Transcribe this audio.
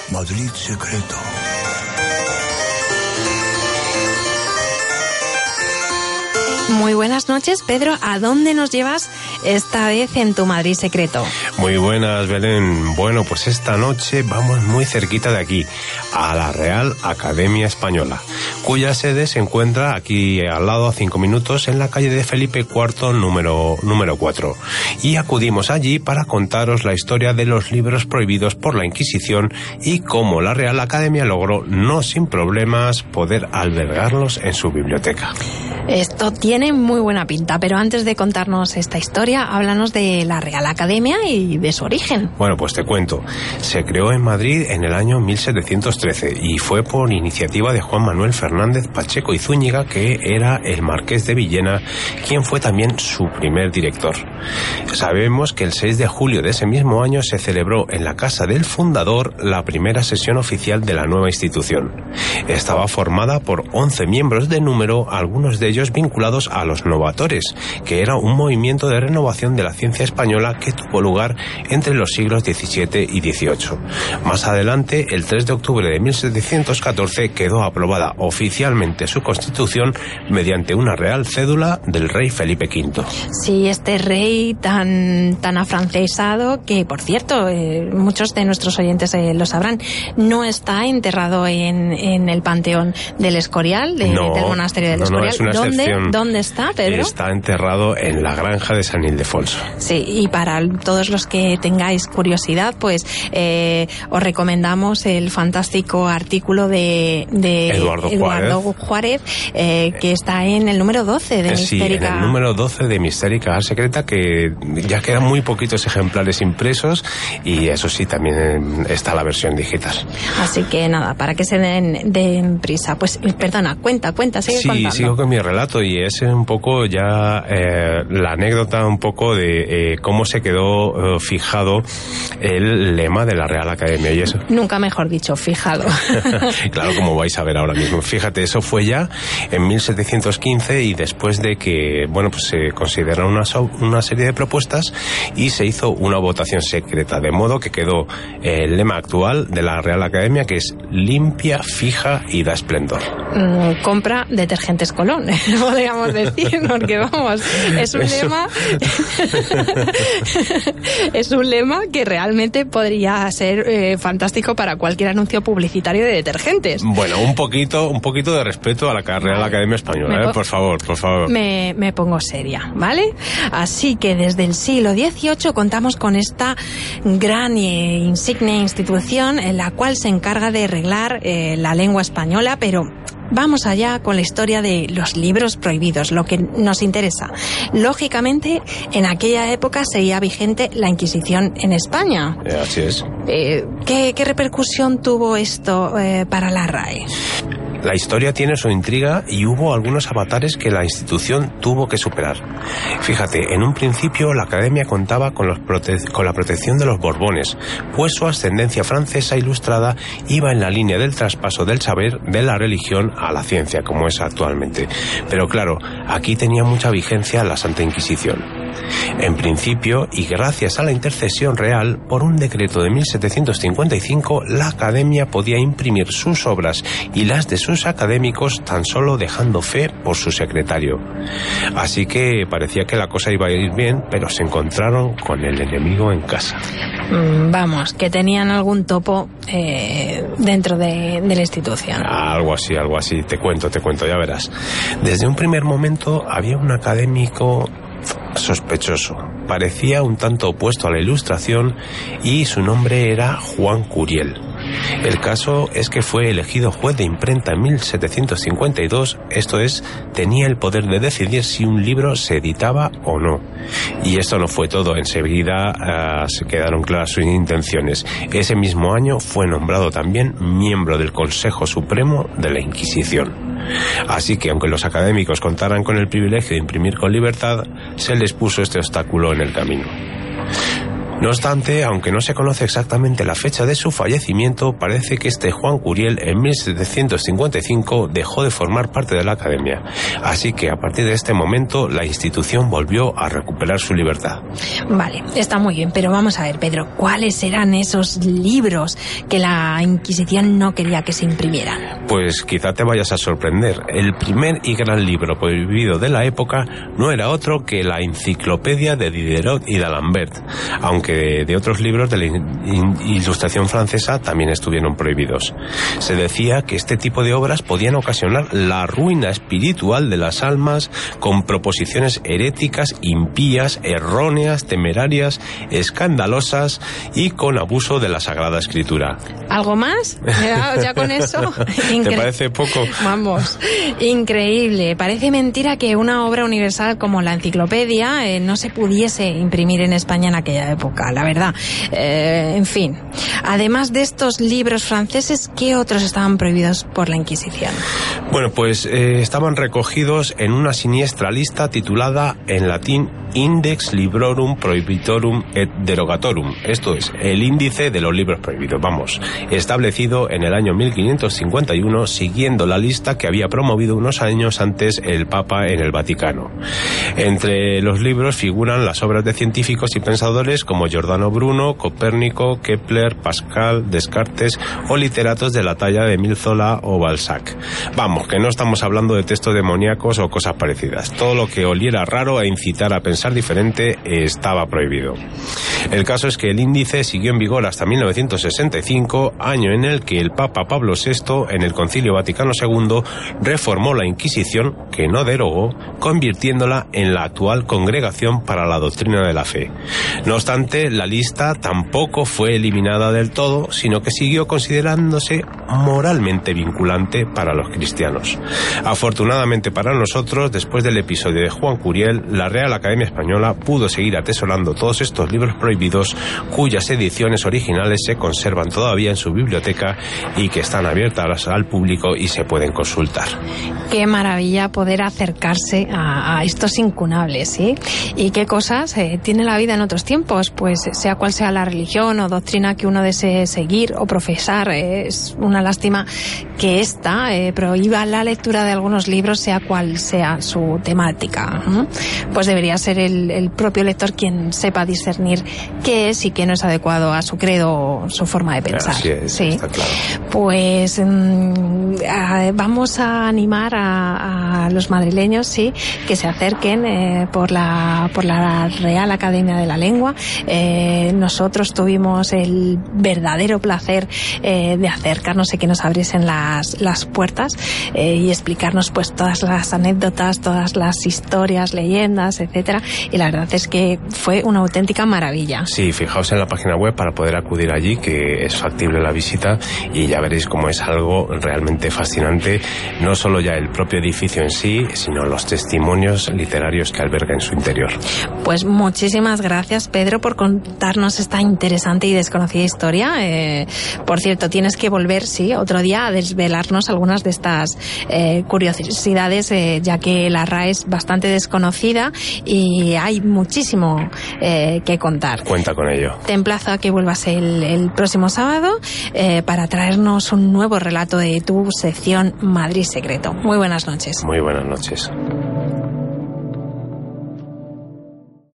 Madrid secreto. Muy buenas noches, Pedro. ¿A dónde nos llevas esta vez en tu Madrid secreto? Muy buenas, Belén. Bueno, pues esta noche vamos muy cerquita de aquí, a la Real Academia Española, cuya sede se encuentra aquí al lado, a 5 minutos, en la calle de Felipe IV, número 4. Y acudimos allí para contaros la historia de los libros prohibidos por la Inquisición y cómo la Real Academia logró, no sin problemas, poder albergarlos en su biblioteca. Esto tiene muy buena pinta, pero antes de contarnos esta historia, háblanos de la Real Academia y de su origen. Bueno, pues te cuento. Se creó en Madrid en el año 1713 y fue por iniciativa de Juan Manuel Fernández Pacheco y Zúñiga, que era el marqués de Villena, quien fue también su primer director. Sabemos que el 6 de julio de ese mismo año se celebró en la casa del fundador la primera sesión oficial de la nueva institución. Estaba formada por 11 miembros de número, algunos de ellos vinculados a los novatores, que era un movimiento de renovación de la ciencia española que tuvo lugar entre los siglos XVII y XVIII. Más adelante, el 3 de octubre de 1714, quedó aprobada oficialmente su constitución mediante una real cédula del rey Felipe V. Sí, este rey tan afrancesado, que por cierto, muchos de nuestros oyentes lo sabrán, no está enterrado en el Panteón del Escorial, del monasterio del Escorial. Es una excepción. ¿Dónde está, Pedro? Está enterrado en la granja de San Ildefonso. Sí, y para todos los que tengáis curiosidad, pues os recomendamos el fantástico artículo de Eduardo Juárez, que está en el número 12 de Mistérica. Sí, en el número 12 de Mistérica Secreta, que ya quedan muy poquitos ejemplares impresos, y eso sí, también está la versión digital. Así que nada, para que se den prisa. Pues perdona, cuenta, sigue contando. Sí, sigo con mi relato, y es un poco ya la anécdota un poco de cómo se quedó fijado el lema de la Real Academia y eso. Nunca mejor dicho, fijado. Claro, como vais a ver ahora mismo. Fíjate, eso fue ya en 1715, y después de que, bueno, pues se consideraron una serie de propuestas y se hizo una votación secreta, de modo que quedó el lema actual de la Real Academia, que es limpia, fija y da esplendor. Compra detergentes Colón, podríamos decir, porque vamos, es un lema que realmente podría ser fantástico para cualquier anuncio publicitario de detergentes. Bueno, un poquito de respeto a la Real Academia Española, por favor. Me pongo seria, ¿vale? Así que desde el siglo XVIII contamos con esta gran e insigne institución en la cual se encarga de arreglar la lengua española, pero vamos allá con la historia de los libros prohibidos, lo que nos interesa. Lógicamente, en aquella época seguía vigente la Inquisición en España. Así es. ¿Qué repercusión tuvo esto para la RAE? La historia tiene su intriga y hubo algunos avatares que la institución tuvo que superar. Fíjate, en un principio la Academia contaba con la protección de los Borbones, pues su ascendencia francesa ilustrada iba en la línea del traspaso del saber de la religión a la ciencia, como es actualmente. Pero claro, aquí tenía mucha vigencia la Santa Inquisición. En principio, y gracias a la intercesión real, por un decreto de 1755, la Academia podía imprimir sus obras y las de sus académicos, tan solo dejando fe por su secretario. Así que parecía que la cosa iba a ir bien, pero se encontraron con el enemigo en casa. Vamos, que tenían algún topo dentro de la institución. Algo así, te cuento, ya verás. Desde un primer momento había un académico sospechoso. Parecía un tanto opuesto a la Ilustración y su nombre era Juan Curiel. El caso es que fue elegido juez de imprenta en 1752, esto es, tenía el poder de decidir si un libro se editaba o no. Y esto no fue todo, enseguida se quedaron claras sus intenciones. Ese mismo año fue nombrado también miembro del Consejo Supremo de la Inquisición. Así que, aunque los académicos contaran con el privilegio de imprimir con libertad, se les puso este obstáculo en el camino. No obstante, aunque no se conoce exactamente la fecha de su fallecimiento, parece que este Juan Curiel en 1755 dejó de formar parte de la Academia. Así que a partir de este momento la institución volvió a recuperar su libertad. Vale, está muy bien, pero vamos a ver, Pedro, ¿cuáles eran esos libros que la Inquisición no quería que se imprimieran? Pues quizá te vayas a sorprender. El primer y gran libro prohibido de la época no era otro que la Enciclopedia de Diderot y d'Alembert, aunque de otros libros de la Ilustración francesa también estuvieron prohibidos. Se decía que este tipo de obras podían ocasionar la ruina espiritual de las almas con proposiciones heréticas, impías, erróneas, temerarias, escandalosas y con abuso de la Sagrada Escritura. ¿Algo más? Ya con eso. ¿Te parece poco? Vamos, increíble. Parece mentira que una obra universal como la Enciclopedia no se pudiese imprimir en España en aquella época, la verdad. En fin, además de estos libros franceses, ¿qué otros estaban prohibidos por la Inquisición? Bueno, pues estaban recogidos en una siniestra lista titulada en latín Index Librorum Prohibitorum et Derogatorum, esto es, el índice de los libros prohibidos, vamos, establecido en el año 1551 siguiendo la lista que había promovido unos años antes el Papa en el Vaticano. Entre los libros figuran las obras de científicos y pensadores como Giordano Bruno, Copérnico, Kepler, Pascal, Descartes o literatos de la talla de Émile Zola o Balzac. Vamos, que no estamos hablando de textos demoníacos o cosas parecidas. Todo lo que oliera raro e incitara a pensar diferente estaba prohibido. El caso es que el índice siguió en vigor hasta 1965, año en el que el Papa Pablo VI, en el Concilio Vaticano II, reformó la Inquisición, que no derogó, convirtiéndola en la actual Congregación para la Doctrina de la Fe. No obstante, la lista tampoco fue eliminada del todo, sino que siguió considerándose moralmente vinculante para los cristianos. Afortunadamente para nosotros, después del episodio de Juan Curiel, la Real Academia Española pudo seguir atesorando todos estos libros prohibidos, cuyas ediciones originales se conservan todavía en su biblioteca y que están abiertas al público y se pueden consultar. Qué maravilla poder acercarse a estos incunables, ¿sí? Y qué cosas tiene la vida en otros tiempos, pues sea cual sea la religión o doctrina que uno desee seguir o profesar, es una lástima que esta prohíba la lectura de algunos libros, sea cual sea su temática. Pues debería ser el propio lector quien sepa discernir qué es y qué no es adecuado a su credo o su forma de pensar. Así es, sí. Está claro. Pues vamos a animar a los madrileños, sí, que se acerquen por la Real Academia de la Lengua. Nosotros tuvimos el verdadero placer de acercarnos y que nos abriesen las puertas y explicarnos pues todas las anécdotas, todas las historias, leyendas, etcétera, y la verdad es que fue una auténtica maravilla. Sí, fijaos en la página web para poder acudir allí, que es factible la visita, y ya veréis cómo es algo realmente fascinante, no solo ya el propio edificio en sí, sino los testimonios literarios que alberga en su interior. Pues muchísimas gracias, Pedro, por contarnos esta interesante y desconocida historia. Por cierto, tienes que volver, sí, otro día a desvelarnos algunas de estas curiosidades, ya que la RAE es bastante desconocida y hay muchísimo que contar. Cuenta con ello. Te emplazo a que vuelvas el próximo sábado para traernos un nuevo relato de tu sección Madrid Secreto. Muy buenas noches. Muy buenas noches.